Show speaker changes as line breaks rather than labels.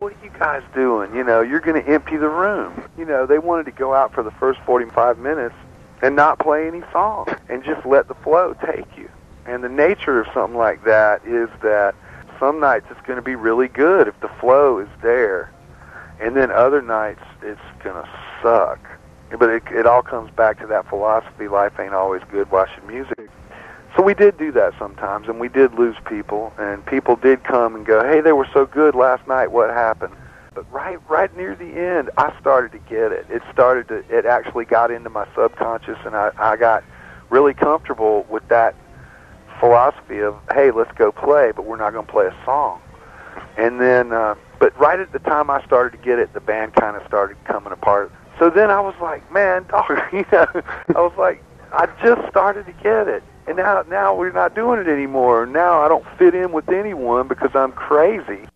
what are you guys doing? You know, you're going to empty the room. You know, they wanted to go out for the first 45 minutes and not play any songs and just let the flow take you. And the nature of something like that is that some nights it's going to be really good if the flow is there, and then other nights it's going to suck. But it all comes back to that philosophy, life ain't always good watching music. So we did do that sometimes, and we did lose people, and people did come and go, hey, they were so good last night, what happened? But right near the end, I started to get it. It actually got into my subconscious, and I got really comfortable with that philosophy of, hey, let's go play, but we're not going to play a song. And then, but right at the time I started to get it, the band kind of started coming apart. So then I was like, man, dog, you know, I was like, I just started to get it. And now we're not doing it anymore. Now I don't fit in with anyone because I'm crazy.